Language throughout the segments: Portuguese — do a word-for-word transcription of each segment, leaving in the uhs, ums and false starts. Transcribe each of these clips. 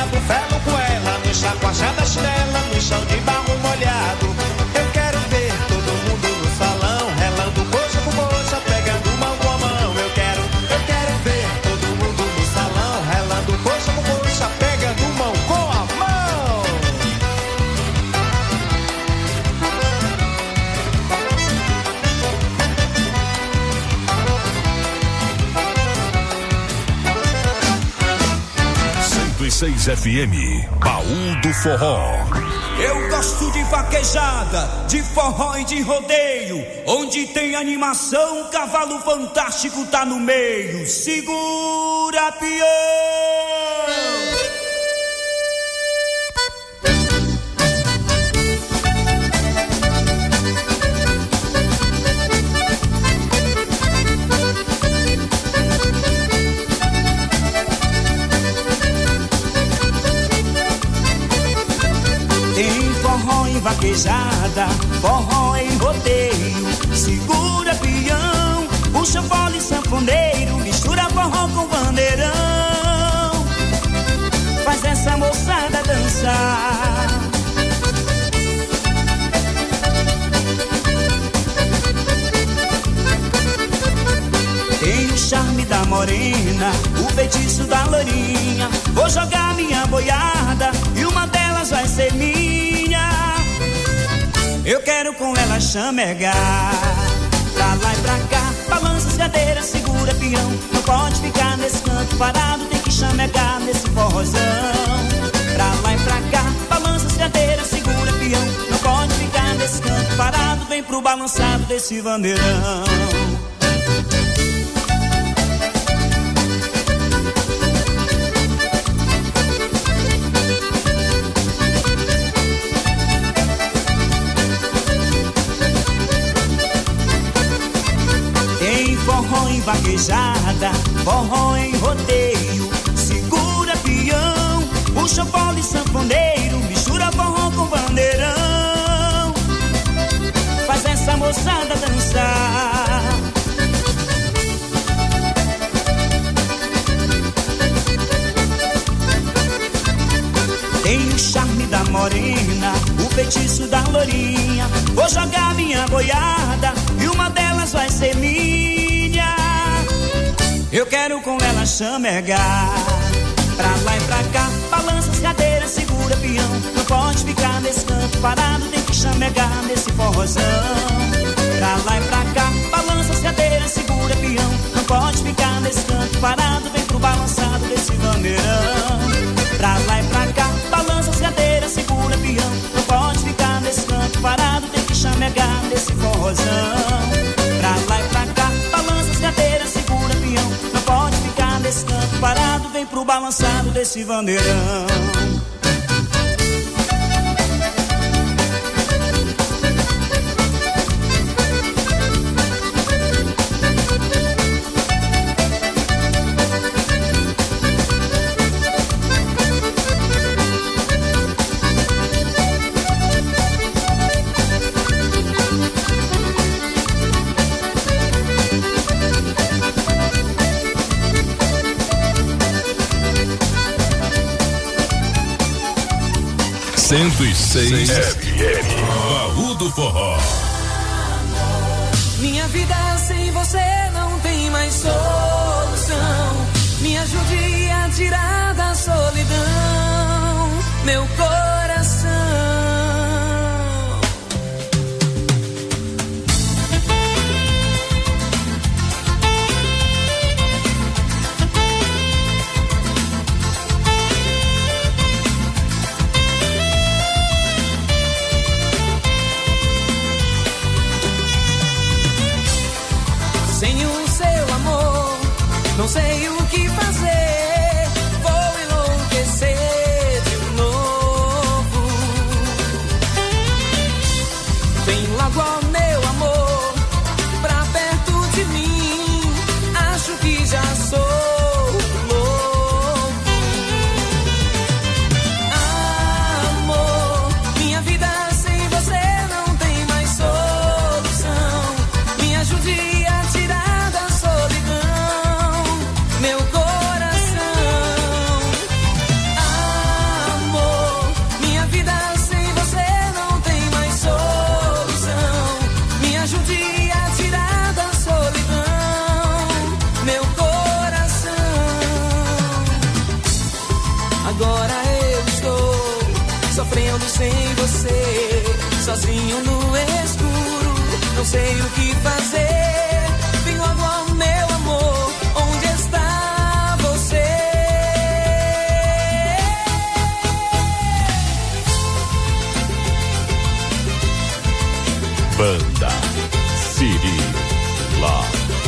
molhado, velo com ela, no chacoalhar da chinela, no chão de barro molhado. Eu quero ver todo mundo no salão, relando coxa com coxa, pegando mão com a mão. Eu quero, eu quero ver todo mundo no salão, relando coxa com coxa, pegando mão com a mão. cento e seis F M, Baú do Forró. Eu gosto de vaquejada, de forró e de rodeio. Onde tem animação, cavalo fantástico tá no meio. Segura, peão! Tem forró em vaquejada, forró em rodeio. Segura, peão, puxa fole e sanfoneiro, mistura forró com bandeirão. Faz essa moçada dançar. Tem o charme da morena, o feitiço da lourinha. Vou jogar minha boiada e uma delas vai ser minha. Eu quero com ela chamegar, pra lá e pra cá, balança as cadeiras, segura peão. Não pode ficar nesse canto parado, tem que chamegar nesse forrozão. Pra lá e pra cá, balança as cadeiras, segura peão. Não pode ficar nesse canto parado, vem pro balançado desse bandeirão. Forró em vaquejada, forró em rodeio. Segura, peão, puxa fole e sanfoneiro, mistura forró com bandeirão. Faz essa moçada dançar. Tem o charme da morena, o feitiço da lourinha. Vou jogar minha boiada e uma delas vai ser minha. Eu quero com ela chamegar, pra lá e pra cá, balança as cadeiras, segura peão. Não pode ficar nesse canto parado, tem que chamegar nesse forrozão. Pra lá e pra cá, balança as cadeiras, segura peão. Não pode ficar nesse canto parado, vem pro balançado desse bandeirão. Pra lá e pra cá, balança as cadeiras, segura peão. Não pode ficar nesse canto parado, tem que chamegar nesse forrozão. Pra lá e pra cá, balança as cadeiras, segura peão. Não pode ficar nesse canto parado, vem pro balançado desse bandeirão. cento e seis F M, Baú do Forró. Minha vida sem você não tem mais solução. Me ajude a tirar da solidão meu coração. Sem o sozinho no escuro, não sei o que fazer. Vem logo ao meu amor, onde está você? Banda Cirila.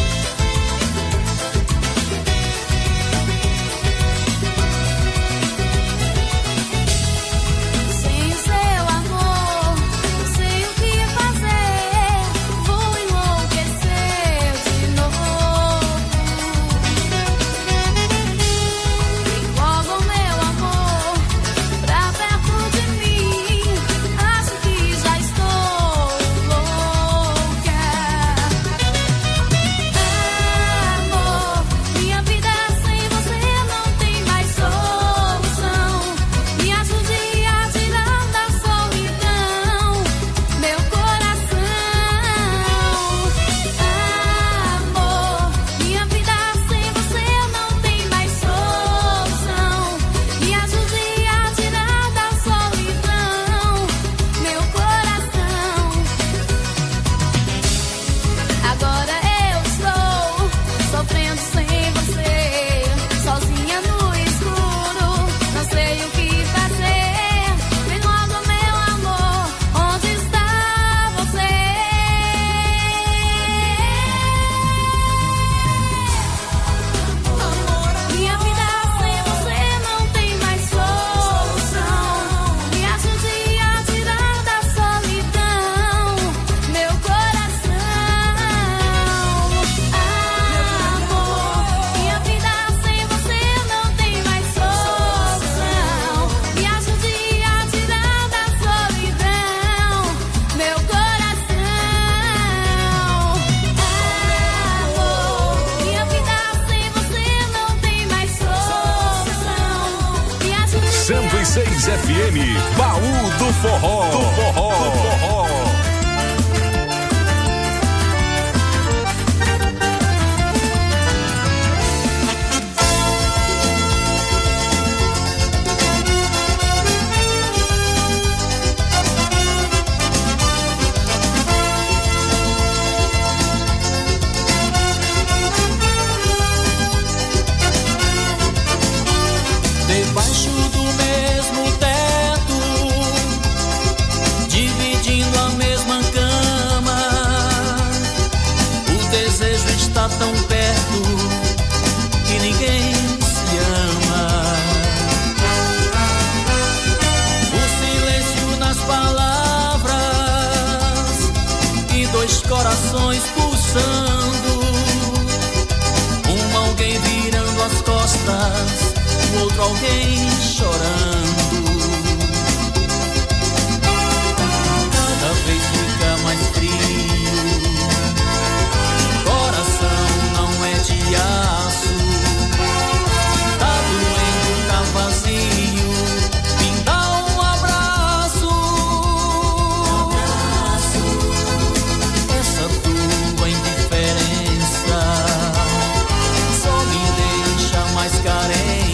cento e seis F M, Baú do Forró. Do Forró. Do Forró. Debaixo do mesmo teto, dividindo a mesma cama, o desejo está tão perto que ninguém se ama. O silêncio nas palavras e dois corações pulsando, um alguém virando as costas, o outro alguém chorando. Cada vez fica mais frio, coração não é de aço, tá doendo, tá vazio, me dá um abraço. Essa tua indiferença só me deixa mais carente.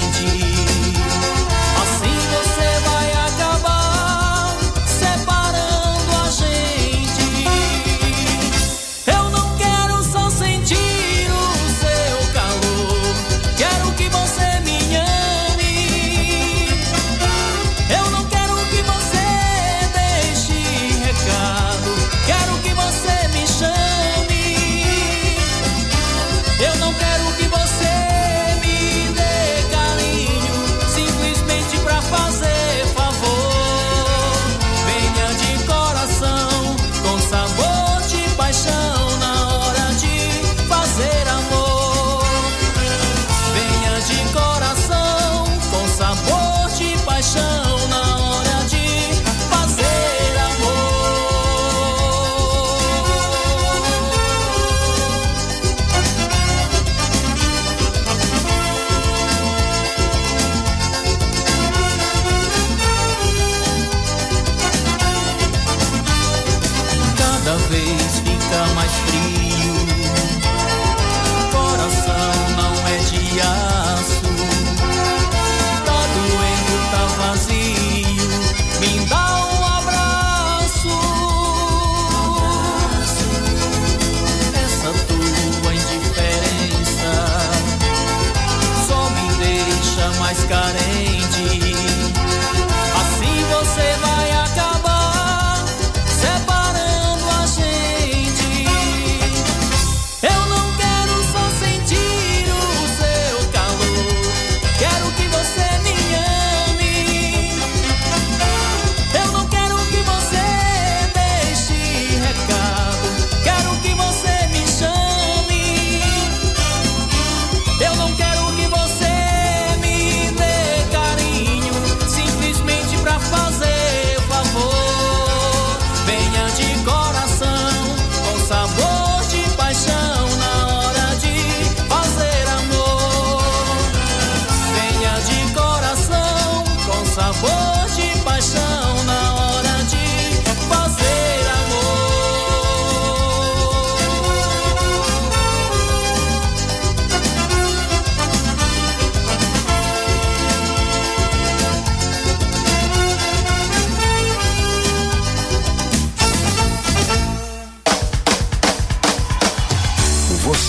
Assim você vai acabar separando a gente. Eu não quero só sentir o seu calor, quero que você me ame. Eu não quero que você deixe recado, quero que você me chame. Eu não quero que você me dê carinho simplesmente pra fazer favor. Venha de coração, com sabor de paixão na hora de fazer amor. Venha de coração, com sabor de paixão na hora de fazer amor. Cada vez fica mais frio, coração não é de aço, tá doendo, tá vazio, me dá um abraço.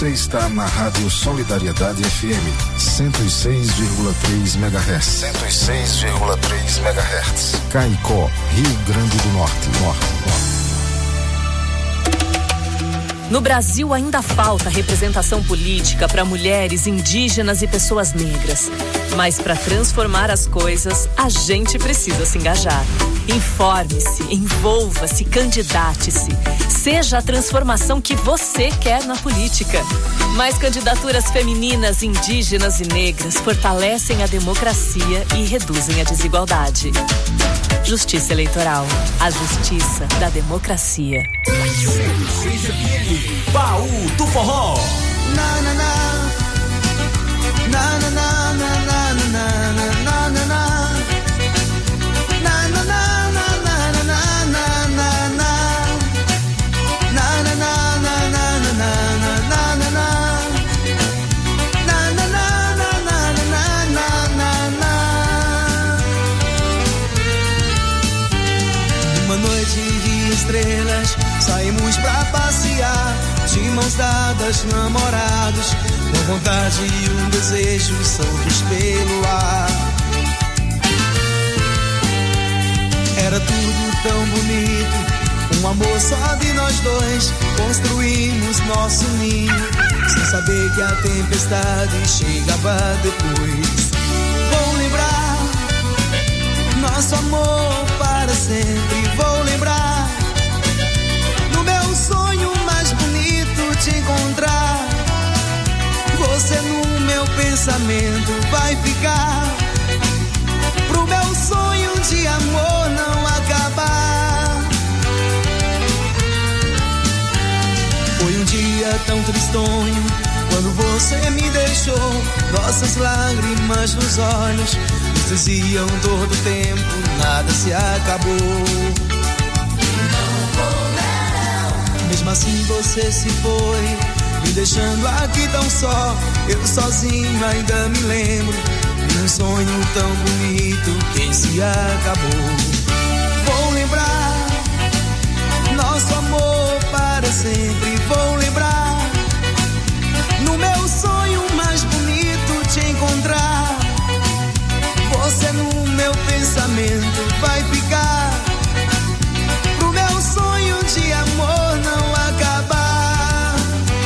Você está na Rádio Solidariedade F M, cento e seis vírgula três megahertz. cento e seis vírgula três megahertz. Caicó, Rio Grande do Norte. Norte, Norte. No Brasil ainda falta representação política para mulheres, indígenas e pessoas negras. Mas para transformar as coisas, a gente precisa se engajar. Informe-se, envolva-se, candidate-se. Seja a transformação que você quer na política. Mais candidaturas femininas, indígenas e negras fortalecem a democracia e reduzem a desigualdade. Justiça Eleitoral. A justiça da democracia. Baú do Forró. Na na na na na na na na na na na na. Uma noite de estrelas, saímos pra passear, de mãos dadas, namorados, com vontade e um desejo soltos pelo ar. Era tudo tão bonito, um amor só de nós dois, construímos nosso ninho, sem saber que a tempestade chegava depois. Vou lembrar nosso amor para sempre, vou lembrar no meu sonho mais bonito te encontrar. Você no meu pensamento vai ficar, pro meu sonho de amor não acabar. Foi um dia tão tristonho quando você me deixou, nossas lágrimas nos olhos nos diziam todo o tempo, nada se acabou. Mesmo assim você se foi, me deixando aqui tão só, eu sozinho ainda me lembro de um sonho tão bonito que se acabou. Vou lembrar nosso amor para sempre, vou lembrar no meu sonho mais bonito te encontrar. Você no meu pensamento vai ficar, pro meu sonho de amor não acabar.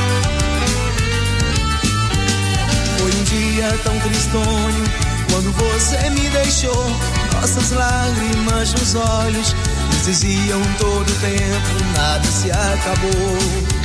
Foi um dia tão tristonho quando você me deixou, nossas lágrimas nos olhos nos diziam todo o tempo, nada se acabou.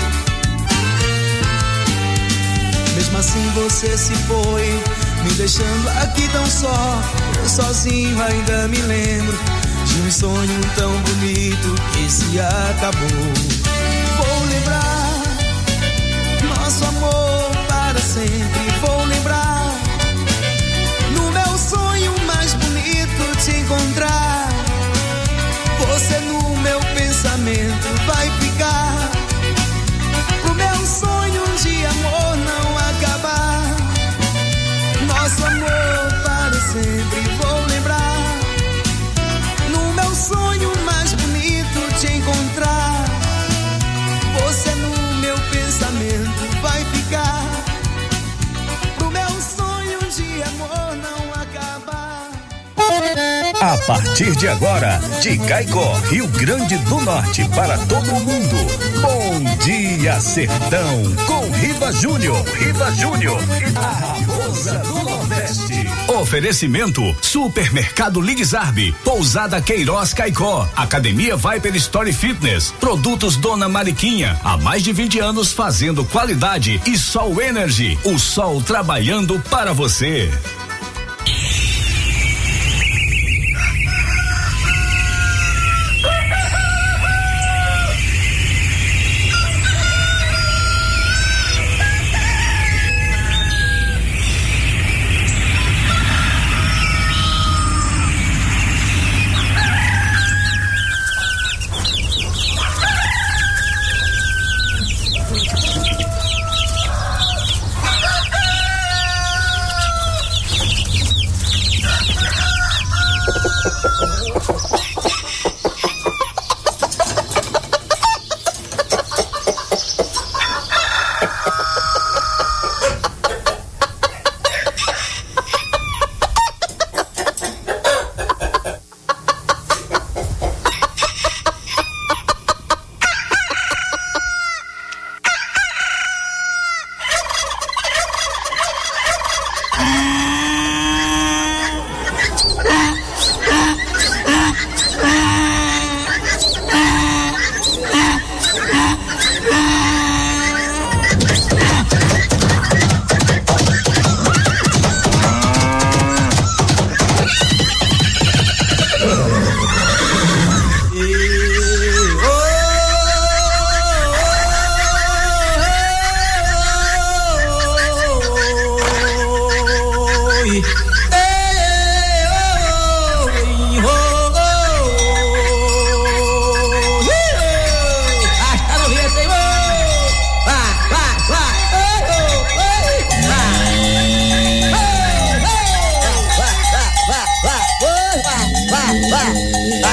Mesmo assim você se foi, me deixando aqui tão só, eu sozinho ainda me lembro de um sonho tão bonito que se acabou. Vou lembrar nosso amor para sempre, vou lembrar no meu sonho mais bonito te encontrar. Você no meu pensamento vai ficar, pro meu sonho de amor não acabar. Nosso amor para sempre, vou lembrar no meu sonho mais bonito te encontrar. Você no meu pensamento vai ficar, pro meu sonho de amor não acabar. A partir de agora, de Caicó, Rio Grande do Norte, para todo mundo. Bom dia, Sertão, com Riva Júnior. Riva Júnior, a raposa do Nordeste. Oferecimento: Supermercado Ligzarbe, Pousada Queiroz Caicó, Academia Viper Story Fitness, Produtos Dona Mariquinha, há mais de vinte anos fazendo qualidade, e Sol Energy, o sol trabalhando para você.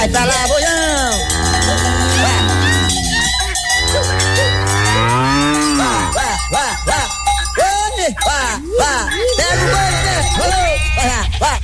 pra lá, boião. Vai, vai, vai, vai. Vai, vai, vai. Pega o boi, né? Vai, vai.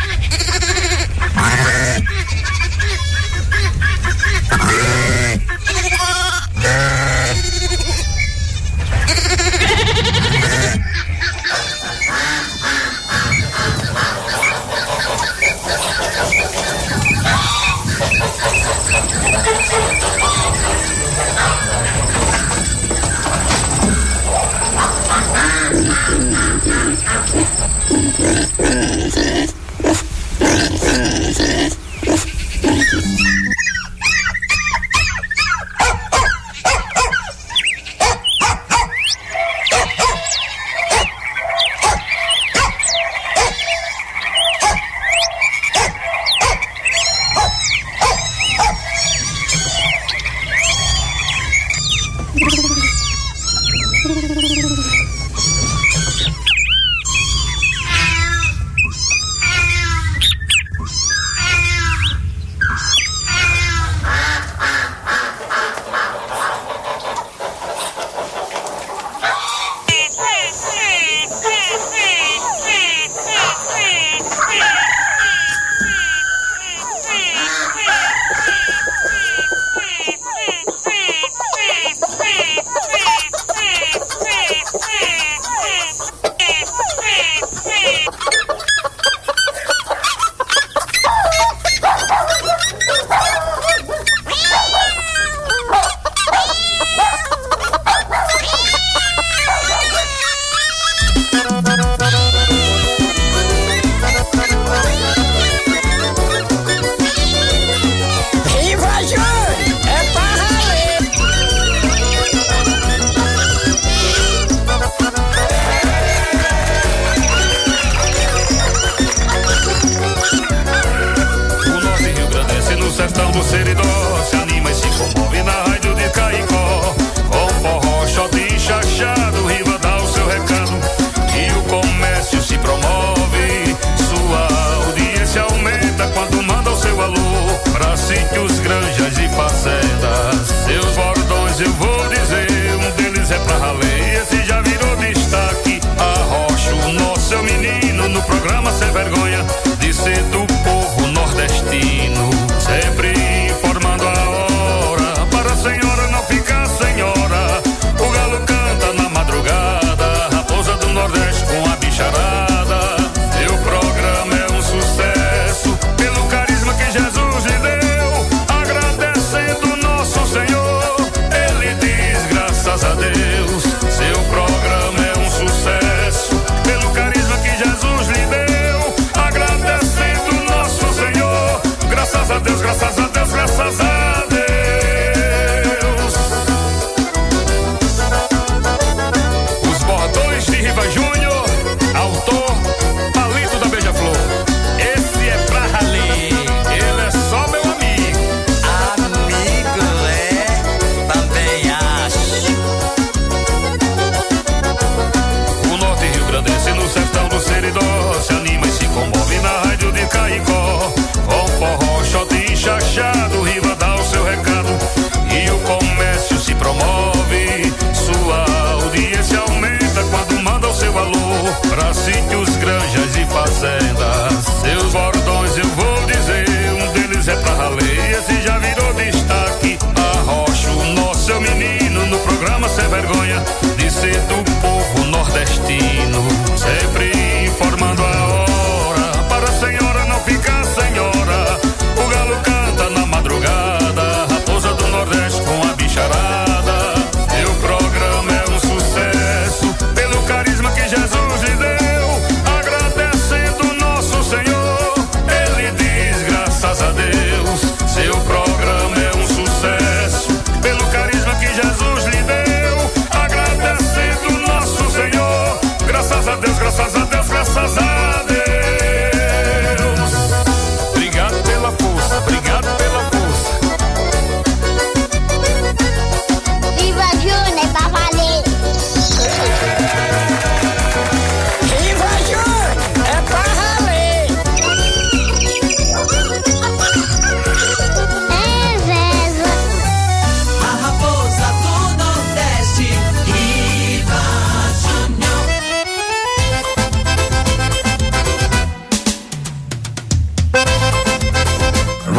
Seu programa é um sucesso, pelo carisma que Jesus lhe deu. Agradeço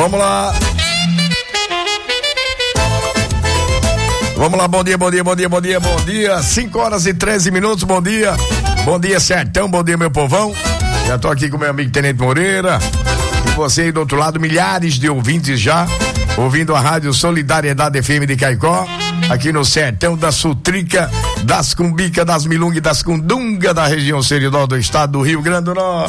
Vamos lá. Vamos lá, bom dia, bom dia, bom dia, bom dia, bom dia. cinco horas e treze minutos, bom dia. Bom dia, Sertão, bom dia, meu povão. Já tô aqui com meu amigo Tenente Moreira. E você aí do outro lado, milhares de ouvintes já, ouvindo a Rádio Solidariedade F M de Caicó, aqui no Sertão da Sutrica, das Cumbica, das Milunga e das Cundunga, da região seridó do estado do Rio Grande do Norte.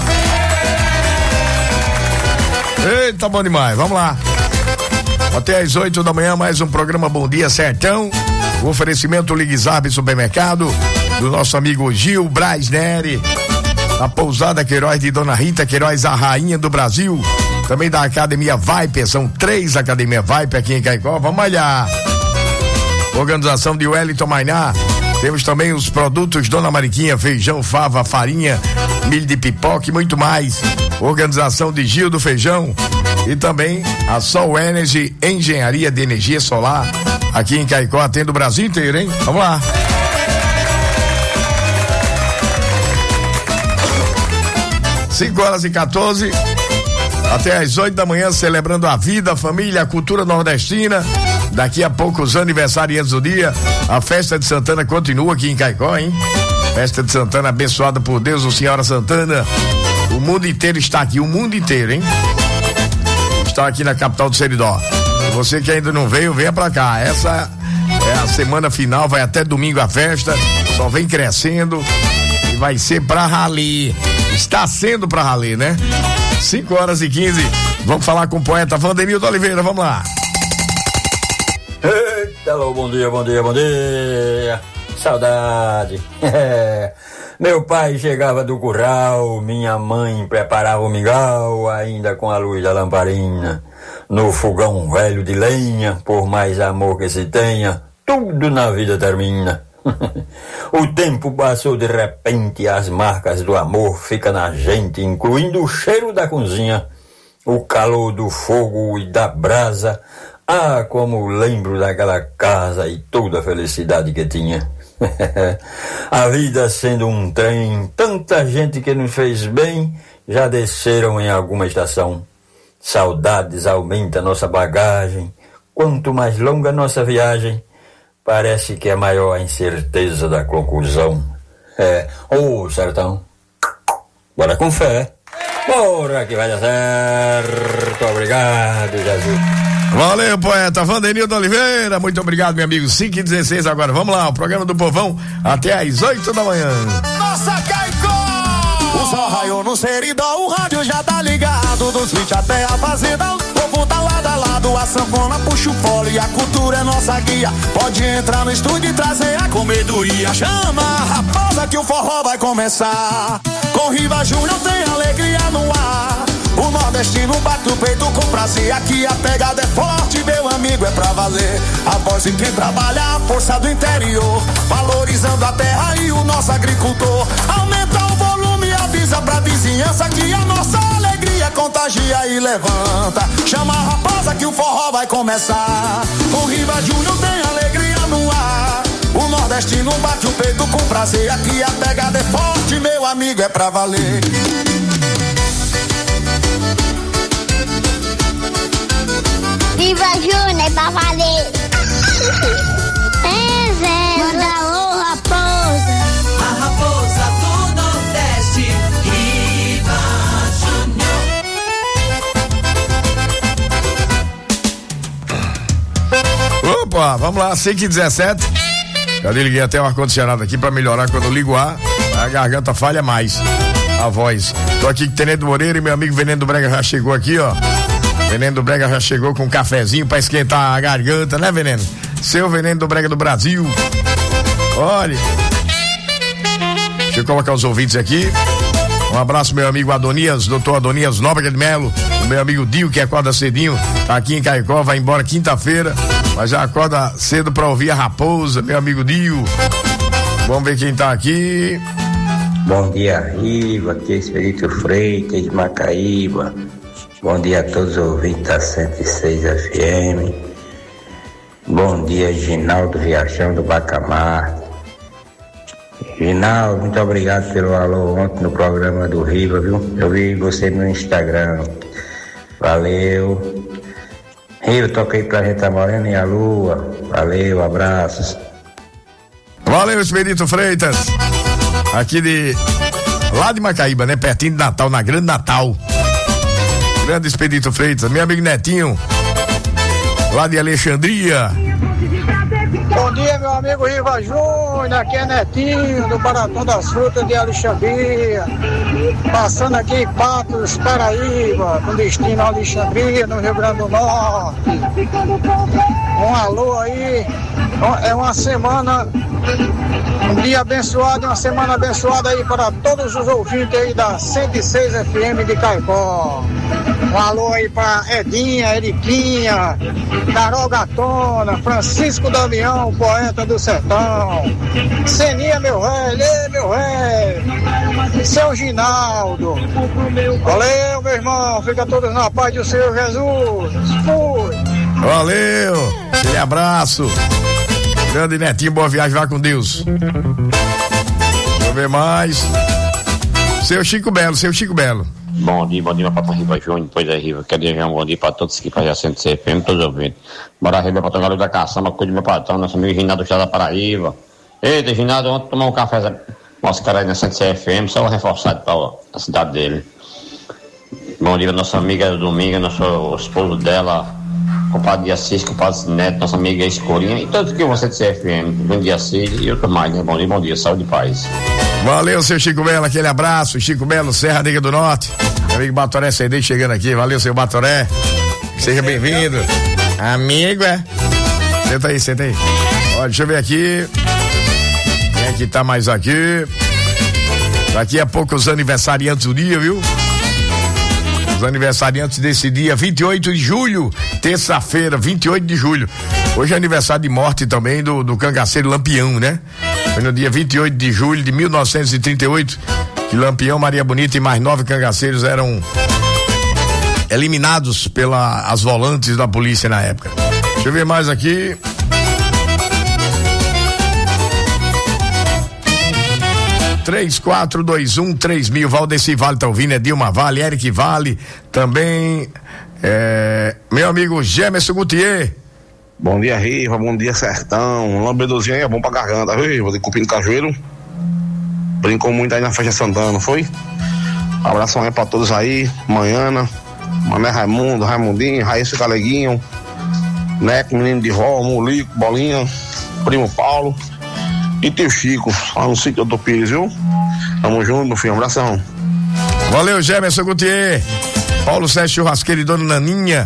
Eita, bom demais, vamos lá. Até às oito da manhã, mais um programa Bom Dia Sertão. O oferecimento Ligue Zap Supermercado, do nosso amigo Gil Braz Neri, a pousada Queiroz de Dona Rita Queiroz, a rainha do Brasil. Também da Academia Viper, são três Academia Viper aqui em Caicó. Vamos malhar. Organização de Wellington Mainá. Temos também os produtos Dona Mariquinha, feijão, fava, farinha, milho de pipoca e muito mais. Organização de Gil do Feijão. E também a Sol Energy, engenharia de energia solar, aqui em Caicó, atende o Brasil inteiro, hein? Vamos lá. cinco horas e quatorze, até às oito da manhã, celebrando a vida, a família, a cultura nordestina. Daqui a pouco os aniversariantes do dia, a festa de Santana continua aqui em Caicó, hein? Festa de Santana abençoada por Deus, o Senhora Santana. O mundo inteiro está aqui, o mundo inteiro, hein? Está aqui na capital do Seridó. Você que ainda não veio, venha pra cá. Essa é a semana final, vai até domingo a festa, só vem crescendo e vai ser pra rali. Está sendo pra rali, né? cinco horas e quinze. Vamos falar com o poeta Vandenildo Oliveira, vamos lá. Eita, bom dia, bom dia, bom dia. Saudade. Meu pai chegava do curral, minha mãe preparava o mingau, ainda com a luz da lamparina. No fogão velho de lenha, por mais amor que se tenha, tudo na vida termina. O tempo passou de repente, as marcas do amor ficam na gente, incluindo o cheiro da cozinha, o calor do fogo e da brasa. Ah, como lembro daquela casa e toda a felicidade que tinha. A vida sendo um trem, tanta gente que nos fez bem já desceram em alguma estação. Saudades aumenta nossa bagagem. Quanto mais longa nossa viagem, parece que é maior a incerteza da conclusão. É, ô oh, sertão, bora com fé. Bora que vai dar certo. Obrigado, Jesus. Valeu, poeta Vandenildo Oliveira, muito obrigado, meu amigo. cinco e dezesseis agora, vamos lá, o programa do povão até às oito da manhã. Nossa, Caicó! O sol raiou no Seridó, o rádio já tá ligado, do sítio até a fazenda, o povo tá lado a lado, a sanfona puxa o fole e a cultura é nossa guia. Pode entrar no estúdio e trazer a comedoria. Chama a raposa que o forró vai começar. Com Riva Júnior tem alegria no ar. O nordestino bate o peito com prazer. Aqui a pegada é forte, meu amigo, é pra valer. A voz de quem trabalha, a força do interior, valorizando a terra e o nosso agricultor. Aumenta o volume, avisa pra vizinhança que a nossa alegria contagia e levanta. Chama a raposa que o forró vai começar. O Riva Júnior tem alegria no ar. O nordestino bate o peito com prazer. Aqui a pegada é forte, meu amigo, é pra valer. Viva Júnior, é pra valer. É, Zé. Manda alô, raposa. A raposa do Nordeste, Viva Júnior. Opa, vamos lá, cinco e dezessete. Eu liguei até o ar-condicionado aqui pra melhorar. Quando eu ligo o ar, a garganta falha mais a voz. Tô aqui com o Tenente Moreira e meu amigo Veneno do Brega já chegou aqui, ó. Veneno do Brega já chegou com um cafezinho pra esquentar a garganta, né, Veneno? Seu Veneno do Brega do Brasil. Olha. Deixa eu colocar os ouvintes aqui. Um abraço, meu amigo Adonias, doutor Adonias Nóbrega de Melo. O meu amigo Dio, que acorda cedinho, tá aqui em Caicó, vai embora quinta-feira, mas já acorda cedo pra ouvir a Raposa, meu amigo Dio. Vamos ver quem tá aqui. Bom dia, Riva, aqui é Expedito Freitas de Macaíba. Bom dia a todos os ouvintes da cento e seis F M. Bom dia, Ginaldo Riachão do Bacamar. Ginaldo, muito obrigado pelo alô ontem no programa do Riva, viu? Eu vi você no Instagram. Valeu. Rio, toquei pra gente, tá morena e a lua. Valeu, abraços. Valeu, Expedito Freitas. Aqui de. Lá de Macaíba, né? Pertinho de Natal, na Grande Natal. Grande Expedito Freitas. Meu amigo Netinho. Lá de Alexandria. Bom dia, meu amigo Riva Júnior, aqui é Netinho, do Baratão das Frutas de Alexandria, passando aqui em Patos, Paraíba, com destino a Alexandria, no Rio Grande do Norte. Um alô aí, é uma semana, um dia abençoado, uma semana abençoada aí para todos os ouvintes aí da cento e seis F M de Caicó. Um alô aí para Edinha, Eriquinha, Carol Gatona, Francisco Damião, poeta do sertão, Seninha, meu velho, ei, meu velho, seu Ginaldo. Valeu, meu irmão, fica todos na paz do Senhor Jesus. Fui. Valeu, aquele abraço. Grande Netinho, boa viagem, vá com Deus. Vou ver mais. Seu Chico Belo, seu Chico Belo. Bom dia, bom dia, papai Riva Júnior, pois é, Riva, quero desejar um bom dia para todos que fazem a cento e seis F M, todos os ouvintes. Bora, Riva, patrão, garoto da caçamba, cuide do meu patrão, nosso amigo Ginaldo Chá da Paraíba. Eita, Ginaldo, ontem tomar um café, nosso cara aí na cento e seis F M, só reforçado para a cidade dele. Bom dia, nossa amiga Dominga, nosso esposo dela, compadre de Assis, compadre Neto, nossa amiga Escorinha, e todos que vão cento e seis F M, bom dia, Assis e outro mais, né? Bom dia, bom dia, saúde e paz. Valeu, seu Chico Belo, aquele abraço. Chico Belo, Serra Negra do Norte. Meu amigo Batoré C D chegando aqui. Valeu, seu Batoré. Seja bem-vindo. Amigo, é? Senta aí, senta aí. Olha, deixa eu ver aqui. Quem é que tá mais aqui? Daqui a pouco os aniversariantes do dia, viu? Os aniversariantes desse dia, vinte e oito de julho, terça-feira, vinte e oito de julho. Hoje é aniversário de morte também do, do cangaceiro Lampião, né? Foi no dia vinte e oito de julho de mil novecentos e trinta e oito que Lampião, Maria Bonita e mais nove cangaceiros eram eliminados pelas volantes da polícia na época. Deixa eu ver mais aqui. três quatro dois um três mil, Valdeci Vale tá ouvindo, é Dilma Vale, Eric Vale, também é, meu amigo Gemerson Gutier. Bom dia, Riva, bom dia, Sertão. Um lambedozinho aí é bom pra garganta, viu, Riva? De cupim no cajueiro. Brincou muito aí na festa Santana, foi? Abração aí pra todos aí, Manhana, Mané Raimundo, Raimundinho, Raíssa Galeguinho, Neco, menino de Ró, Mulico, Bolinha, primo Paulo e tio Chico, lá no sítio do Pires, viu? Tamo junto, meu filho, um abração. Valeu, Gemerson Gutier. Paulo Sérgio Churrasqueiro e Dona Naninha.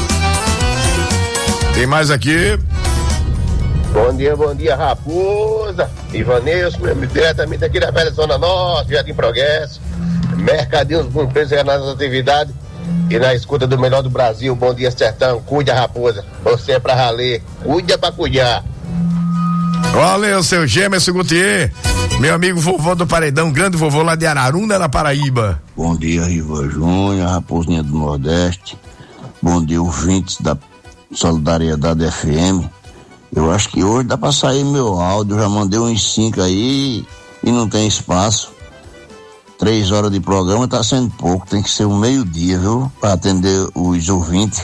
Tem mais aqui. Bom dia, bom dia, Raposa. Ivanilson, diretamente aqui da Velha Zona Norte, Jardim Progresso. Mercadinhos com preço nas atividades e na escuta do melhor do Brasil. Bom dia, Sertão. Cuide, Raposa. Você é pra raler. Cuida pra cuidar. Valeu, seu Gemerson Gutier. Meu amigo vovô do Paredão, grande vovô lá de Araruna, na Paraíba. Bom dia, Riva Júnior, Raposinha do Nordeste. Bom dia, ouvintes da Solidariedade F M. Eu acho que hoje dá pra sair meu áudio, já mandei uns cinco aí e não tem espaço. Três horas de programa tá sendo pouco, tem que ser um meio-dia, viu? Pra atender os ouvintes.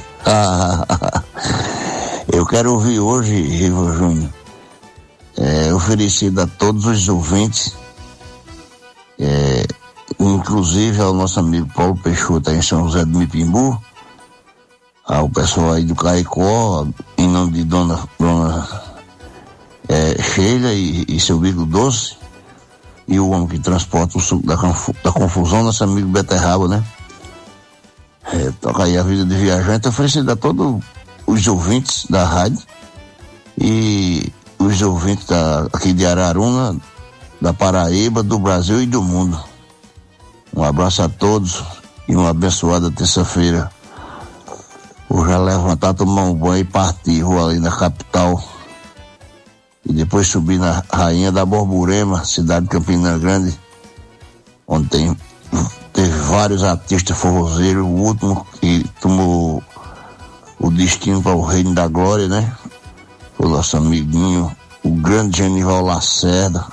Eu quero ouvir hoje, Riva Júnior, é, oferecido a todos os ouvintes, é, inclusive ao nosso amigo Paulo Peixoto em São José do Mipimbu, ao pessoal aí do Caicó, em nome de Dona, dona é, Sheila e, e seu Bico Doce, e o homem que transporta o suco da, da confusão, nosso amigo Beterraba, né? É, toca aí a vida de viajante, oferecido a todos os ouvintes da rádio e os ouvintes da, aqui de Araruna, da Paraíba, do Brasil e do mundo. Um abraço a todos e uma abençoada terça-feira. Vou já levantar, tomar um banho e partir, vou ali na capital e depois subir na Rainha da Borborema, cidade de Campina Grande, onde tem, teve vários artistas forrozeiros. O último que tomou o destino para o Reino da Glória, né? O nosso amiguinho, o grande Genival Lacerda.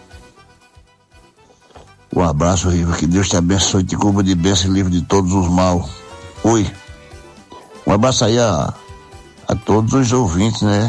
Um abraço, Riva, que Deus te abençoe, te cubra de bênção e livre de todos os mal. Oi. Um abraço aí a a todos os ouvintes, né?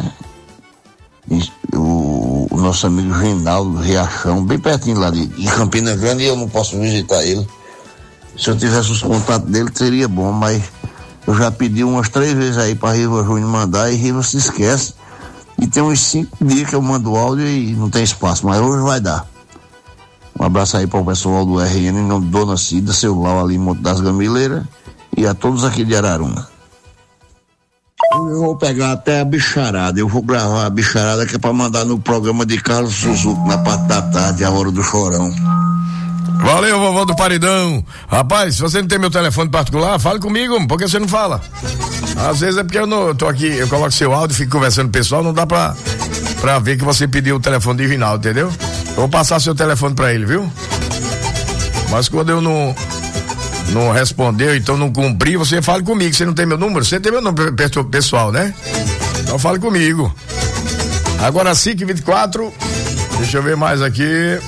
O, o nosso amigo Reinaldo Riachão, bem pertinho lá de, de Campina Grande, e eu não posso visitar ele. Se eu tivesse os contatos dele, seria bom, mas eu já pedi umas três vezes aí pra Riva Júnior mandar, e Riva se esquece. E tem uns cinco dias que eu mando áudio e não tem espaço, mas hoje vai dar. Um abraço aí para o pessoal do R N, em nome de Dona Cida, seu Lau ali em Monte das Gamileiras, e a todos aqui de Araruna. Eu vou pegar até a bicharada, eu vou gravar a bicharada que é para mandar no programa de Carlos Suzuki, na parte da tarde, a hora do chorão. Valeu, vovó do Paredão. Rapaz, se você não tem meu telefone particular, fale comigo, por que você não fala? Às vezes é porque eu não eu tô aqui, eu coloco seu áudio, fico conversando com o pessoal, não dá pra, pra ver que você pediu o telefone de Rinaldo, entendeu? Eu vou passar seu telefone pra ele, viu? Mas quando eu não não respondeu, então não cumpri, você fale comigo. Você não tem meu número? Você tem meu número pessoal, né? Então fale comigo. Agora cinco e vinte e quatro, deixa eu ver mais aqui.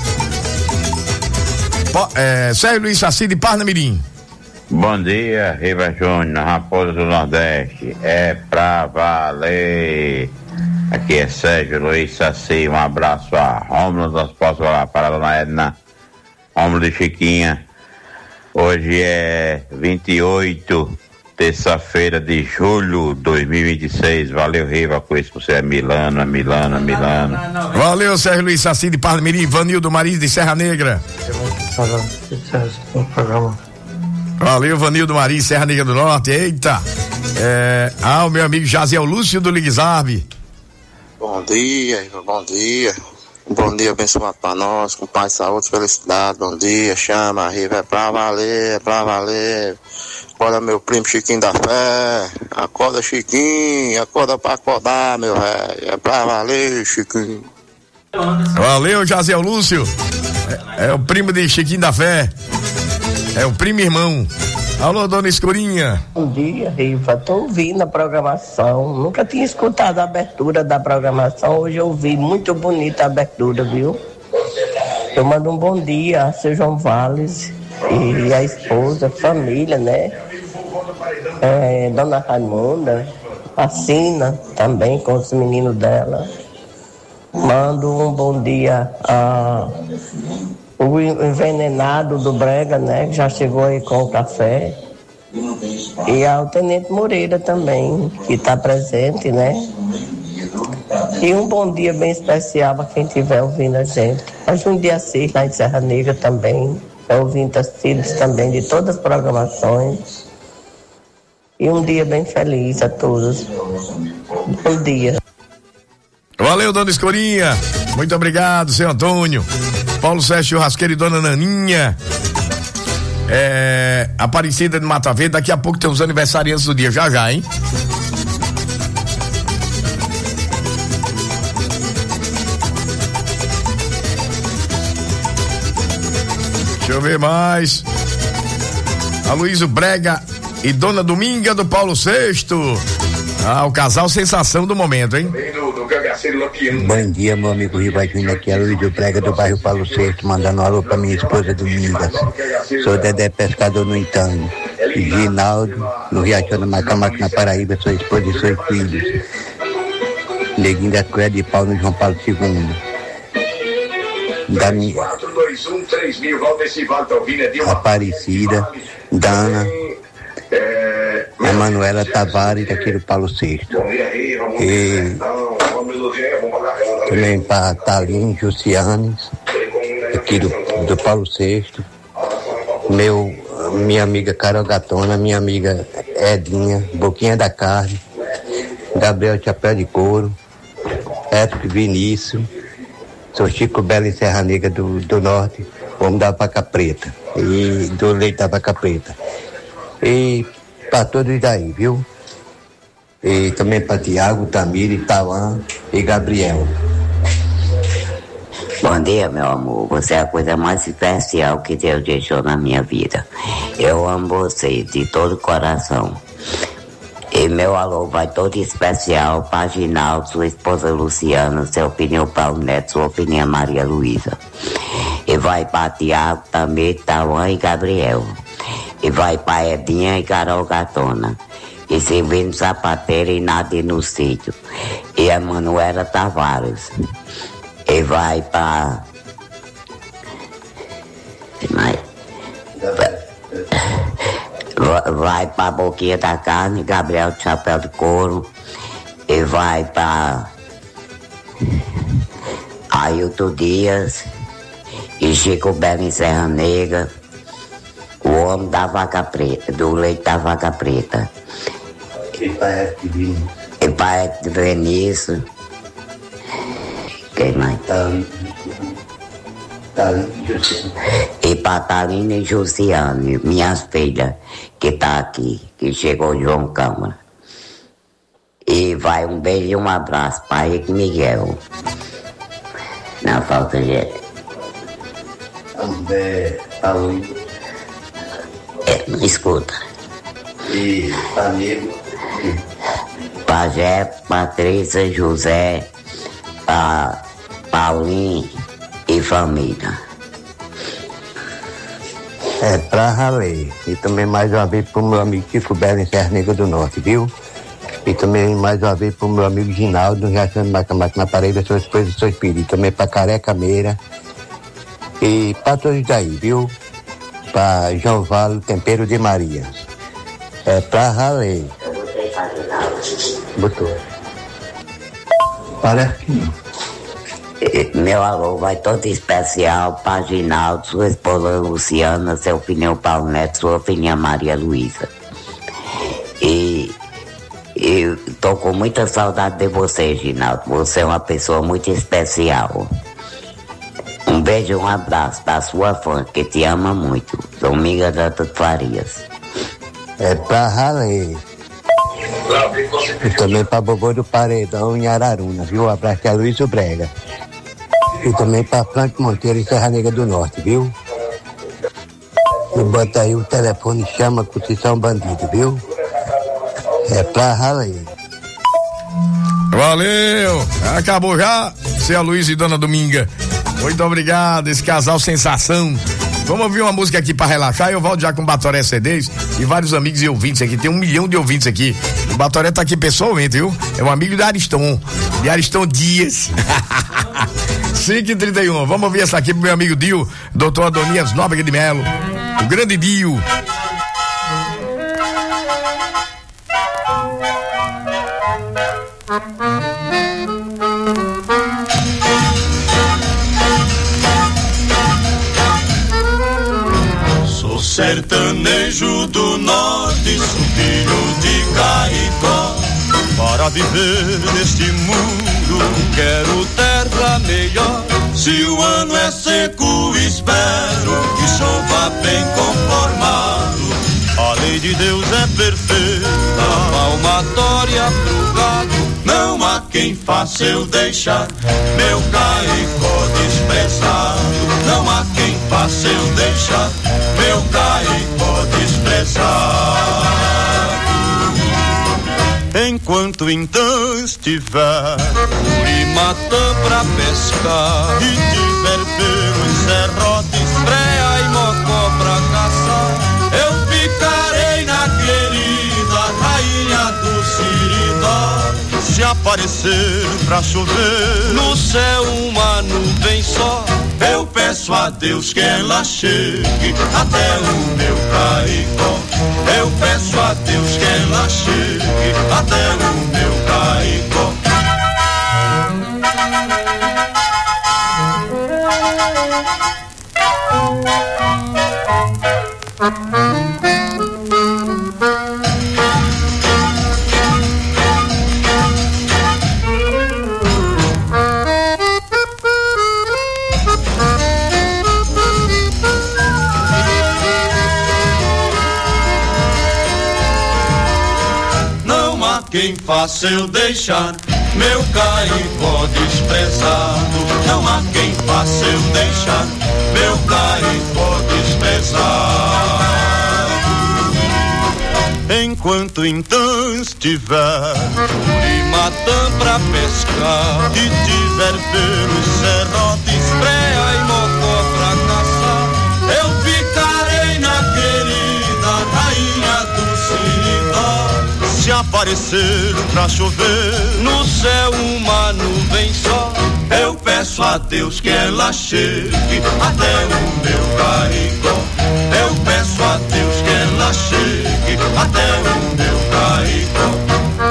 É, Sérgio Luiz Saci de Parnamirim. Bom dia, Riva Júnior, Raposa do Nordeste, é pra valer. Aqui é Sérgio Luiz Saci, um abraço a Rômulo das Poços, lá, para a Dona Edna, Rômulo de Chiquinha. Hoje é vinte e oito, terça-feira de julho de dois mil e vinte e seis. Valeu, Riva, com isso você é Milano, é Milano, é Milano. Valeu, Sérgio Luiz Saci de Parnamirim, Vanildo Maris de Serra Negra. Valeu, Vanildo Maris, Serra Negra do Norte. Eita! É, ah, o meu amigo Jaziel Lúcio do Liguizarbe. Bom dia, bom dia. Bom dia abençoado para nós, com paz, saúde, felicidade. Bom dia, chama, Riva, é pra valer, é pra valer. Acorda, meu primo Chiquinho da Fé. Acorda, Chiquinho, acorda pra acordar, meu velho. É pra valer, Chiquinho. Valeu, Jaziel Lúcio. É, é o primo de Chiquinho da Fé. É o primo irmão. Alô, dona Escurinha. Bom dia, Riva. Tô ouvindo a programação. Nunca tinha escutado a abertura da programação. Hoje eu ouvi muito bonita a abertura, viu? Eu mando um bom dia a seu João Valles e a esposa, família, né? É, dona Raimunda, a Sina também com os meninos dela. Mando um bom dia a o envenenado do Brega, né? Que já chegou aí com o café. E ao Tenente Moreira também, que está presente, né? E um bom dia bem especial para quem estiver ouvindo a gente. A Jundia Assis, lá em Serra Negra também, é ouvindo as filhas também de todas as programações. E um dia bem feliz a todos. Bom dia. Valeu, dona Escorinha. Muito obrigado, seu Antônio. Paulo Sérgio Churrasqueiro e dona Naninha. É, Aparecida de Mata Verde. Daqui a pouco tem os aniversariantes do dia, já já, hein? Deixa eu ver mais. A Luísa Brega e dona Dominga do Paulo Sexto. Ah, o casal sensação do momento, hein? Bom dia, meu amigo Riva Júnior, aqui é Luiz Brega do bairro Paulo Sexto, mandando um alô pra minha esposa Domingas. Sou Dedé Pescador no Entanho. Ginaldo, no Riachão do Macamaco, na Paraíba, sua esposa e seus filhos. Neguinho da Coelha de Pau no João Paulo segundo. Da minha Aparecida, Dana, a Manuela Tavares, daqui do Paulo Sexto. E também para Talim Jussianes, aqui do, do Paulo Sexto. Meu, minha amiga Carol Gatona, minha amiga Edinha, Boquinha da Carne, Gabriel Chapéu de Couro, Épico Vinícius, sou Chico Belo em Serra Negra do, do Norte, vamos da Vaca Preta, e do Leite da Vaca Preta. E para todos daí, viu? E também para Tiago, Tamir, Tauan e Gabriel. Bom dia, meu amor. Você é a coisa mais especial que Deus deixou na minha vida. Eu amo você de todo o coração. E meu alô vai todo especial para Ginaldo, sua esposa Luciana, seu opinião Paulo Neto, sua opinião Maria Luísa. E vai para Tiago, Tamir, Tauan e Gabriel. E vai para Edinha e Carol Gatona. e servindo sapateira e nada no sítio. E a Manuela Tavares. E vai para. Vai para a Boquinha da Carne, Gabriel de Chapéu de Couro. E vai para Ailton Dias e Chico Belo em Serra Negra. O homem da vaca preta, do leite da vaca preta. E para Divino. E para Vinícius. Quem mais? E para Talina e Josiane, minhas filhas, que tá aqui, que chegou o João Câmara. E vai um beijo e um abraço para Henrique Miguel. Não falta gente. André, Paulo. É, escuta. E amigo. Pajé, Patrícia, José, pa, Paulinho e família. É pra ralei. E também mais uma vez pro meu amigo Chico Belo em Serra Negra do Norte, viu? E também mais uma vez pro meu amigo Ginaldo, já achando Macamac na parede, suas coisas, seus perigos. Também pra Careca Meira. E pra todos daí, viu? Pra João Valo, Tempero de Maria. É pra ralei. Botou. Parece que não. Meu alô vai todo especial para Ginaldo, sua esposa Luciana, seu filhinho Paulo Neto, sua filhinha Maria Luísa. E eu tô com muita saudade de você, Ginaldo. Você é uma pessoa muito especial. Um beijo e um abraço da sua fã, que te ama muito. Dominga Data Farias. É pra ralei. E também pra Bobô do Paredão em Araruna, viu? Um abraço a Luiz Brega. E também pra Franco Monteiro em Serra Negra do Norte, viu? E bota aí o telefone, chama que vocês são bandidos, viu? É pra ralei. Valeu! Acabou já? Você é a Luiz e Dona Dominga. Muito obrigado, esse casal sensação. Vamos ouvir uma música aqui pra relaxar. Eu volto já com o Batoré C Ds e vários amigos e ouvintes aqui. Tem um milhão de ouvintes aqui. O Batoré tá aqui pessoalmente, viu? É um amigo de Ariston, de Ariston Dias. cinco e trinta e um. Vamos ouvir essa aqui pro meu amigo Dio, doutor Adonias Nóbrega de Melo. O grande Dio. Sertanejo do norte, sou filho de Caicó. Para viver neste mundo, quero terra melhor. Se o ano é seco, espero que chova bem conformado. A lei de Deus é perfeita, palmatória pro gado. Não há quem faça eu deixar meu Caicó desprezado. Não há quem faça eu deixar meu Caicó desprezado. Enquanto então estiver Urimatã pra pescar e tiver pelos serrotes, Freia e Mocó pra caçar, eu ficarei na querida rainha do Siridó. Se aparecer pra chover no céu uma nuvem só, eu peço a Deus que ela chegue até o meu Caicó. Eu peço a Deus que ela chegue até o meu Caicó. Quem faça eu deixar meu Caicó desprezado. Não há quem faça eu deixar meu Caicó desprezado. Enquanto então estiver Urimatã pra pescar e tiver pelos serrotes, Freia e Mocó pra caçar, eu ficarei na querida rainha do Siridó. Se apareceram pra chover no céu uma nuvem só. Eu peço a Deus que ela chegue até o meu Caicó. Eu peço a Deus que ela chegue até o meu Caicó.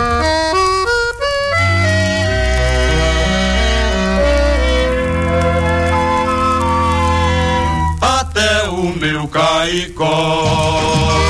Até o meu Caicó.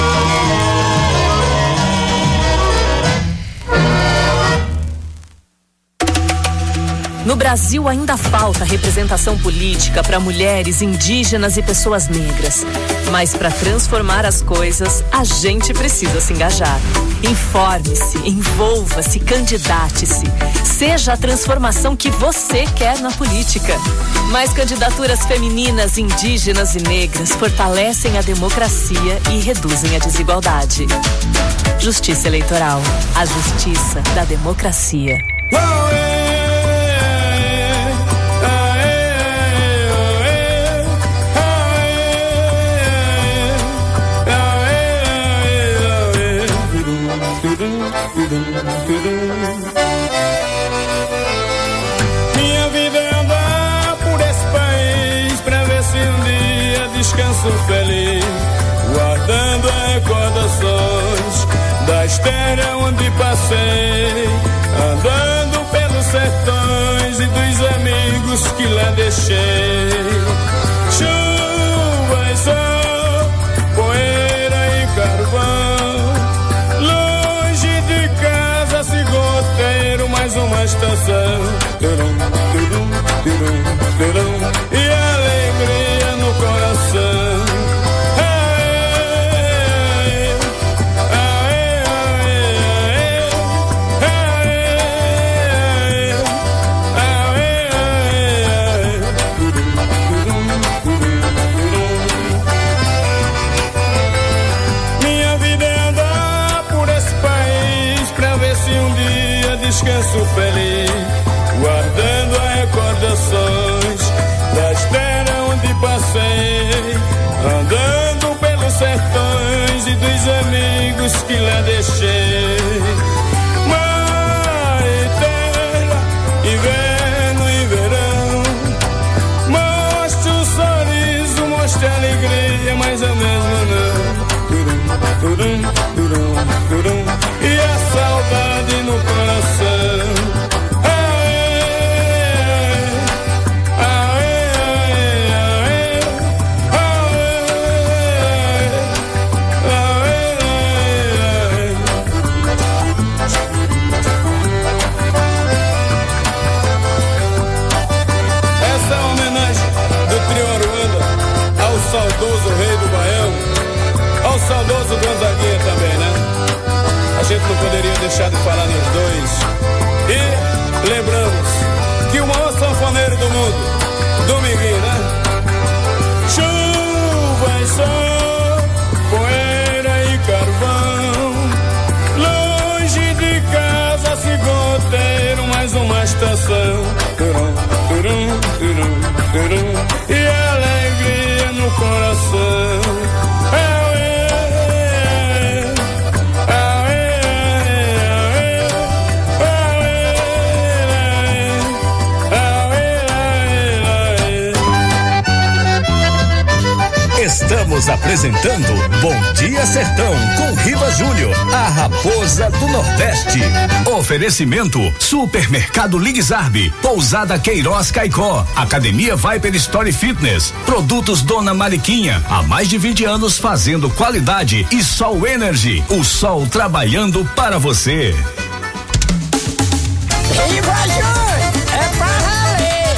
No Brasil ainda falta representação política para mulheres, indígenas e pessoas negras. Mas para transformar as coisas, a gente precisa se engajar. Informe-se, envolva-se, candidate-se. Seja a transformação que você quer na política. Mais candidaturas femininas, indígenas e negras fortalecem a democracia e reduzem a desigualdade. Justiça Eleitoral. A justiça da democracia. Minha vida é andar por esse país pra ver se um dia descanso feliz, guardando recordações das terras onde passei, andando pelos sertões e dos amigos que lá deixei. Chuva e sol, poeira e carvão, mais uma estação, turum, turum, turum, turum, e alegria no coração. Aê, aê, aê, aê, aê, turum, turum, turum, turum. Minha vida é andar por esse país pra ver se um dia descanso feliz, guardando recordações das terras onde passei, andando pelos sertões e dos amigos que lá deixei. Mar e terra, inverno e verão, mostre o sorriso, mostre a alegria, mas a mesma não. Turum, turum, turum, turum, e a saudade no coração. Aê, aê, aê, aê, aê, essa é a homenagem do trio Aruanda ao saudoso rei do Baião, ao saudoso Gonzaguinha também, né? A gente não poderia deixar de falar nos dois. E lembramos que o maior sanfoneiro do mundo, Dominguinho, né? Chuva e sol, poeira e carvão, longe de casa, cigoteiro, mais uma estação. Turum, turum, turum, turum, e alegria no coração. Estamos apresentando Bom Dia Sertão com Riva Júnior, a raposa do Nordeste. Oferecimento Supermercado Ligzarb, Pousada Queiroz Caicó, Academia Viper Story Fitness, Produtos Dona Mariquinha, há mais de vinte anos fazendo qualidade, e Sol Energy, o sol trabalhando para você. Riva Júnior, é pra valer.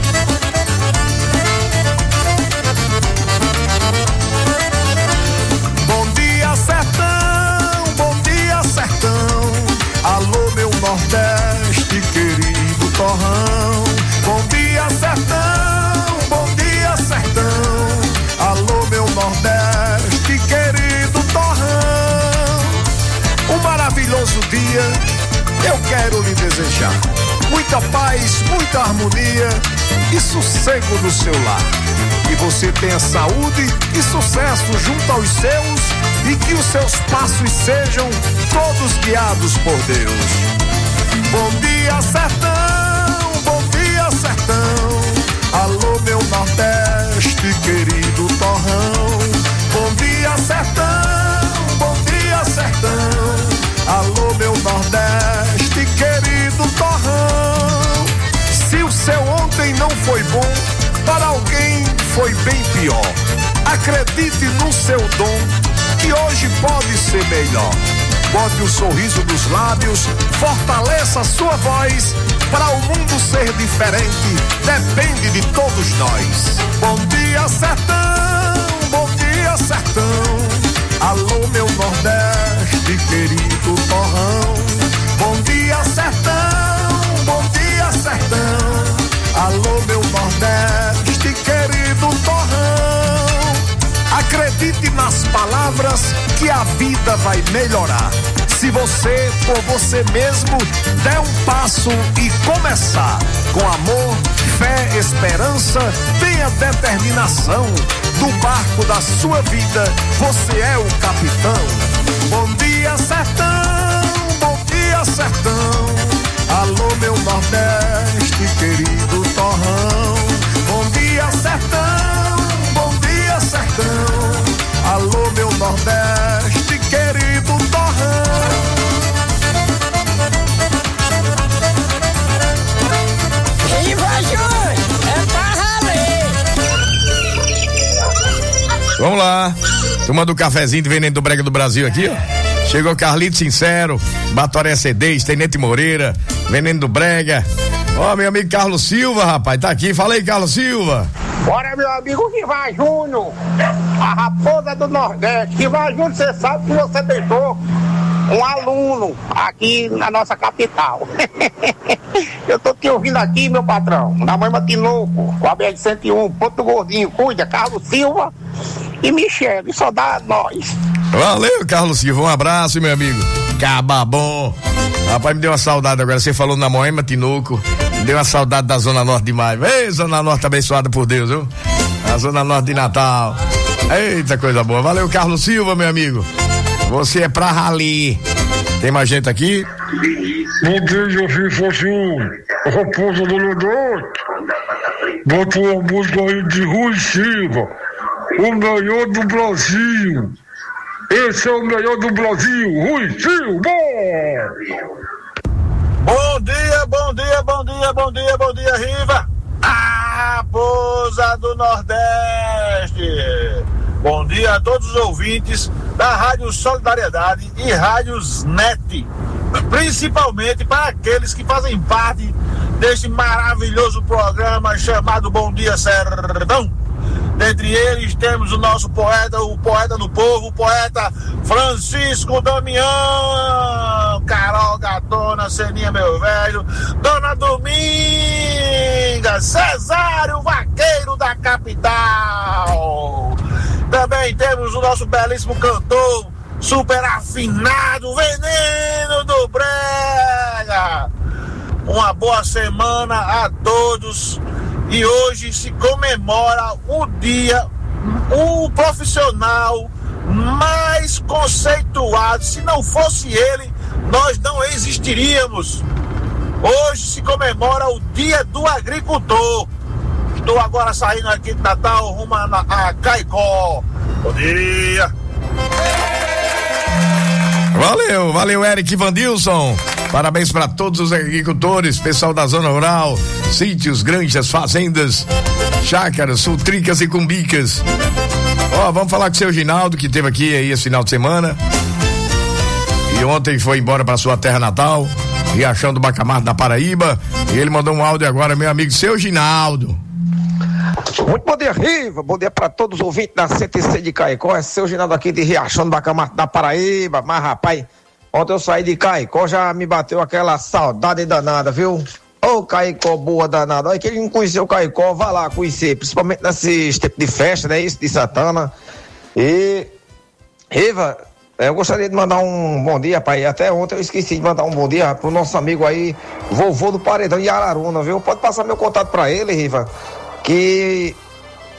Bom dia, sertão, bom dia, sertão. Alô, meu Nordeste, querido torrão. Bom dia, sertão, bom dia, sertão. Alô, meu Nordeste, querido torrão. Um maravilhoso dia eu quero lhe desejar. Muita paz, muita harmonia e sossego no seu lar. Que você tenha saúde e sucesso junto aos seus e que os seus passos sejam todos guiados por Deus. Bom dia, sertão, bom dia, sertão. Alô, meu Nordeste, querido torrão. Bom dia, sertão, bom dia, sertão. Alô, meu Nordeste, querido torrão. Se o seu ontem não foi bom, para alguém foi bem pior. Acredite no seu dom, que hoje pode ser melhor. Bote o sorriso dos lábios, fortaleça a sua voz. Para o mundo ser diferente, depende de todos nós. Bom dia, sertão, bom dia, sertão. Alô, meu Nordeste, querido torrão. Bom dia, sertão, bom dia, sertão. Alô, meu Nordeste, querido torrão. Acredite nas palavras que a vida vai melhorar. Se você, por você mesmo, der um passo e começar. Com amor, fé, esperança, tenha determinação. Do barco da sua vida, você é o capitão. Bom dia, sertão, bom dia, sertão. Alô, meu Nordeste, querido torrão. Bom dia, sertão, bom dia, sertão. Alô, meu Nordeste, querido torrão. Viva Júnior, é pra valer. Vamos lá, turma do cafezinho de Veneno do Brega do Brasil aqui, ó. Chegou Carlito Sincero, Batoré C D, Tenente Moreira, Veneno do Brega. Ó, oh, meu amigo Carlos Silva, rapaz, tá aqui. Fala aí, Carlos Silva. Bora, meu amigo Riva Júnior, a raposa do Nordeste. Riva Júnior, você sabe que você deixou um aluno aqui na nossa capital. Eu tô te ouvindo aqui, meu patrão, na mãe Matinoco, com a B R cento e um, Ponto Gordinho, cuida, Carlos Silva e Michele, só dá nós. Valeu, Carlos Silva, um abraço, meu amigo. Caba bom. Rapaz, me deu uma saudade agora, você falou na Moema Tinoco, me deu uma saudade da Zona Norte demais. Ei, Zona Norte abençoada por Deus, viu? A Zona Norte de Natal. Eita, coisa boa. Valeu, Carlos Silva, meu amigo. Você é pra rali. Tem mais gente aqui? Bom dia, Riva Júnior, raposa do Nordeste. Bota uma música aí de Rui Silva, o melhor do Brasil. Esse é o melhor do Brasil, Rui Silva! Bom dia, bom dia, bom dia, bom dia, bom dia, Riva! A raposa do Nordeste! Bom dia a todos os ouvintes da Rádio Solidariedade e Rádios Net, principalmente para aqueles que fazem parte deste maravilhoso programa chamado Bom Dia Sertão. Dentre eles temos o nosso poeta, o poeta do povo, o poeta Francisco Damião, Carol Gatona, Seninha meu velho, Dona Dominga, Cesário Vaqueiro da capital. Também temos o nosso belíssimo cantor, super afinado, Veneno do Brega. Uma boa semana a todos. E hoje se comemora o dia, o profissional mais conceituado. Se não fosse ele, nós não existiríamos. Hoje se comemora o Dia do Agricultor. Estou agora saindo aqui de Natal, rumo a, a Caicó. Bom dia. Valeu, valeu, Eric Vandilson. Parabéns para todos os agricultores, pessoal da zona rural, sítios, granjas, fazendas, chácaras, sultricas e cumbicas. Ó, vamos falar com o seu Ginaldo, que esteve aqui aí esse final de semana. E ontem foi embora para sua terra natal, Riachão do Bacamarte, da Paraíba. E ele mandou um áudio agora, meu amigo, seu Ginaldo. Muito bom dia, Riva. Bom dia para todos os ouvintes da cento e seis de Caicó. É seu Ginaldo aqui de Riachão do Bacamarte, da Paraíba. Mas, rapaz, ontem eu saí de Caicó, já me bateu aquela saudade danada, viu? Ô, oh, Caicó boa danada. Olha, quem não conheceu Caicó, vá lá conhecer, principalmente nesses tempos de festa, né? Isso, de Santana. E, Riva, eu gostaria de mandar um bom dia, pai. Até ontem eu esqueci de mandar um bom dia pro nosso amigo aí, vovô do Paredão de Araruna, viu? Pode passar meu contato pra ele, Riva, que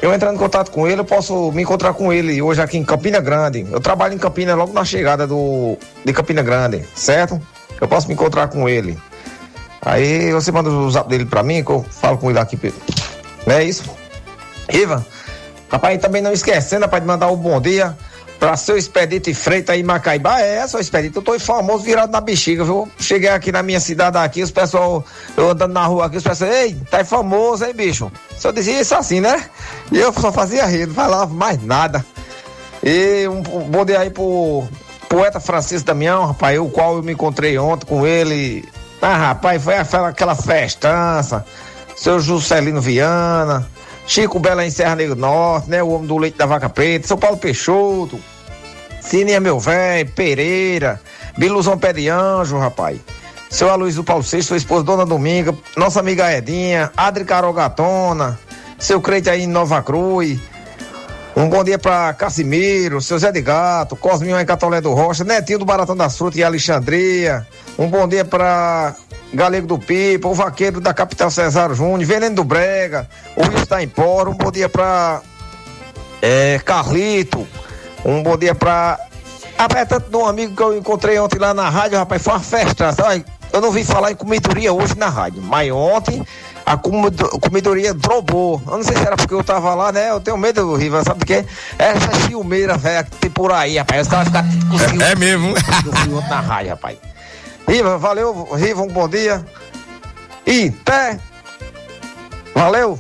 eu entrando em contato com ele, eu posso me encontrar com ele hoje aqui em Campina Grande. Eu trabalho em Campina logo na chegada do, de Campina Grande, certo? Eu posso me encontrar com ele. Aí você manda o zap dele pra mim, que eu falo com ele aqui. Não é isso? Ivan, rapaz, também não esquecendo, rapaz, de mandar um bom dia pra seu Expedito Freitas aí em Macaibá. É, seu Expedito, eu tô famoso virado na bexiga, viu? Cheguei aqui na minha cidade aqui, os pessoal, eu andando na rua aqui, os pessoal, ei, tá famoso, hein, bicho? Só dizia isso assim, né? E eu só fazia rir, não falava mais nada. E um, um bom dia aí pro poeta Francisco Damião, rapaz, o qual eu me encontrei ontem com ele. Ah, rapaz, foi aquela festança. Seu Juscelino Viana, Chico Bela em Serra Negra do Norte, né? O homem do leite da vaca preta, São Paulo Peixoto, Cininha Meu Velho, Pereira, Biluzão Pé de Anjo, rapaz. Seu Aloysio Paulo Seixas, sua esposa Dona Dominga, nossa amiga Edinha, Adri Carol Gatona, seu Creite aí em Nova Cruz. Um bom dia pra Casimiro, seu Zé de Gato, Cosminho em Catolé do Rocha, Netinho do Baratão das Frutas e Alexandria. Um bom dia pra Galego do Pipa, o Vaqueiro da Capital Cesário Júnior, Veneno do Brega, o Wilson da Empora. Um bom dia pra é, Carlito. Um bom dia pra apertando de um amigo que eu encontrei ontem lá na rádio, rapaz, foi uma festa, sabe? Eu não vim falar em comidoria hoje na rádio, mas ontem a comidoria drobou. Eu não sei se era porque eu tava lá, né? Eu tenho medo do Riva, sabe por quê? Essa ciumeira, velho, que tem por aí, rapaz. Eu tava ficando é, é mesmo? Eu fui ontem na rádio, rapaz. Riva, valeu, Riva, um bom dia. E até. Valeu.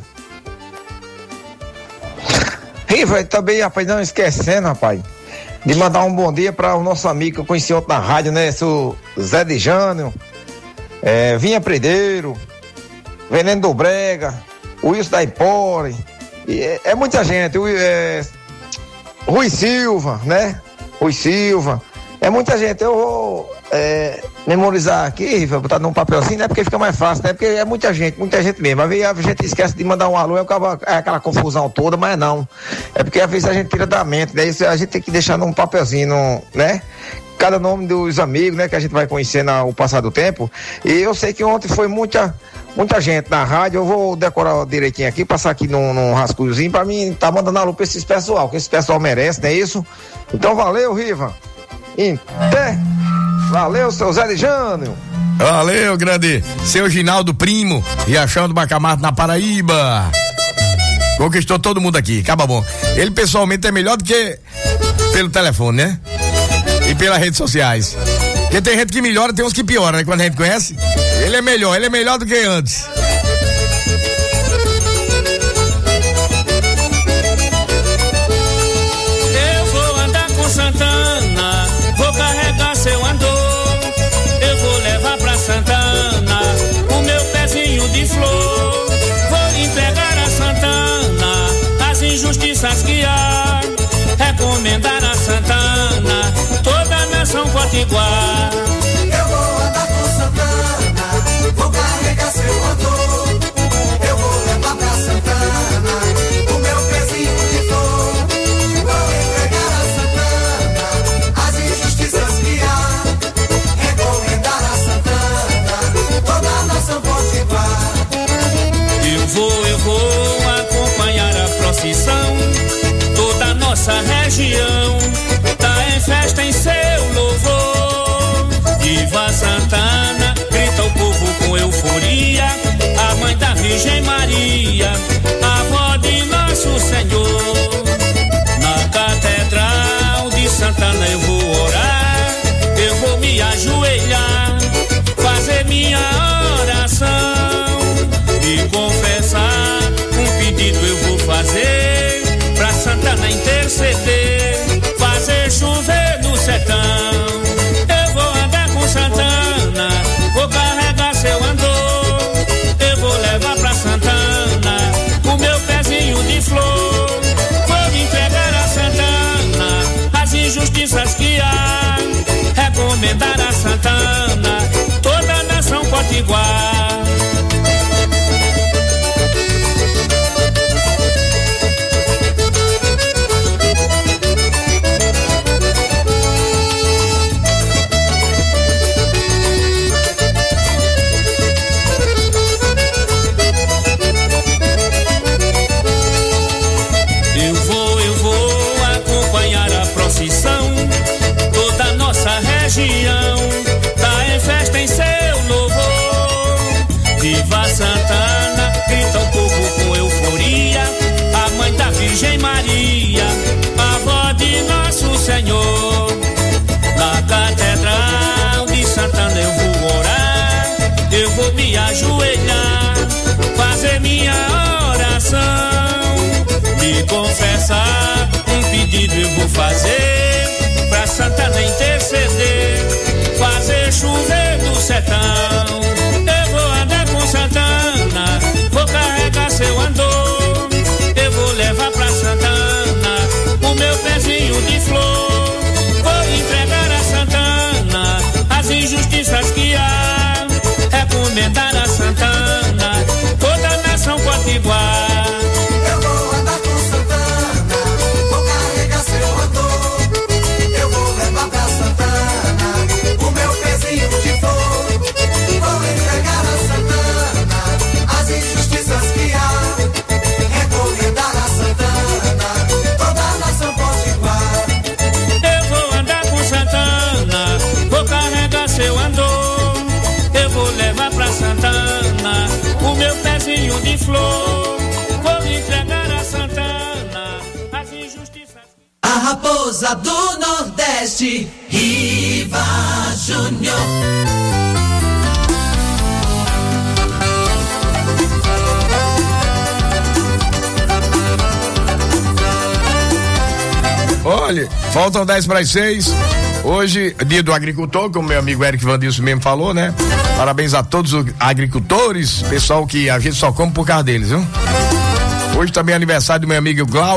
Riva, também, rapaz, não esquecendo, rapaz, de mandar um bom dia para o nosso amigo que eu conheci ontem na rádio, né? Seu Zé de Jânio, é, Vinha Predeiro, Veneno do Brega, o Wilson da Empore, e é, é muita gente, o, é, Rui Silva, né? Rui Silva, é muita gente. Eu vou é, memorizar aqui, vou botar num papelzinho, né? Porque fica mais fácil, né? Porque é muita gente, muita gente mesmo. Às vezes a gente esquece de mandar um alô, é aquela confusão toda, mas não. É porque às vezes a gente tira da mente, daí a gente tem que deixar num papelzinho, né? Cada nome dos amigos, né? Que a gente vai conhecendo ao passar do tempo. E eu sei que ontem foi muita, muita gente na rádio. Eu vou decorar direitinho aqui, passar aqui num, num rascunhozinho pra mim tá mandando alô pra esses pessoal, que esse pessoal merece, não é isso? Então valeu, Riva. Até. Valeu, seu Zé de Jânio. Valeu, grande. Seu Ginaldo Primo, Riachão do Bacamarte na Paraíba. Conquistou todo mundo aqui, acaba bom. Ele pessoalmente é melhor do que pelo telefone, né? E pelas redes sociais. Porque tem gente que melhora, tem uns que piora, né? Quando a gente conhece, ele é melhor, ele é melhor do que antes. Eu vou andar com Santana, vou carregar seu andor. Eu vou levar pra Santana o meu pezinho de flor. Vou entregar a Santana as injustiças que há. Recomendar a Santana toda a nação potiguar. Eu vou andar com Santana, vou carregar seu andor. Eu vou levar pra Santana o meu pezinho de flor. Vou entregar a Santana as injustiças que há. Recomendar a Santana toda a nação potiguar. Eu vou, eu vou acompanhar a procissão. Toda a nossa região tá em festa em seu louvor. Viva Santana, grita o povo com euforia. A mãe da Virgem Maria, a avó de nosso Senhor. Na catedral de Santana eu vou orar. Eu vou me ajoelhar, fazer minha oração e confessar. Um pedido eu vou fazer pra Santana interceder, fazer chover no sertão. Eu vou andar com Santana, vou carregar seu andor. Eu vou levar pra Santana o meu pezinho de flor. Vou entregar a Santana as injustiças que há. Recomendar a Santana toda a nação potiguar. região, tá em festa em seu louvor. Viva Santana, grita o povo com euforia, a mãe da Virgem Maria, a avó de nosso Senhor. Na Catedral de Santana eu vou orar, eu vou me ajoelhar, fazer minha oração, me confessar, um pedido eu vou fazer, pra Santana interceder, fazer chover no sertão. Eu vou andar com Santana, vou carregar seu andor, eu vou levar pra Santana o meu pezinho de flor, vou entregar a Santana as injustiças que há, recomendar a Santana toda a nação potiguar. Eu vou andar com Santana, vou carregar seu andor, eu vou levar pra Santana o meu pezinho de flor, vou entregar a Santana as injustiças que há, recomendar a Santana toda a nação potiguar. Eu vou andar com Santana, vou carregar seu andor, eu vou levar pra Santana o meu pezinho de flor, vou entregar a Santana as injustiças. A raposa do Nordeste, Riva Júnior. Olha, faltam dez para as seis. Hoje, dia do agricultor, como meu amigo Eric Vandilson mesmo falou, né? Parabéns a todos os agricultores, pessoal que a gente só come por causa deles, viu? Hoje também é aniversário do meu amigo Glaucio.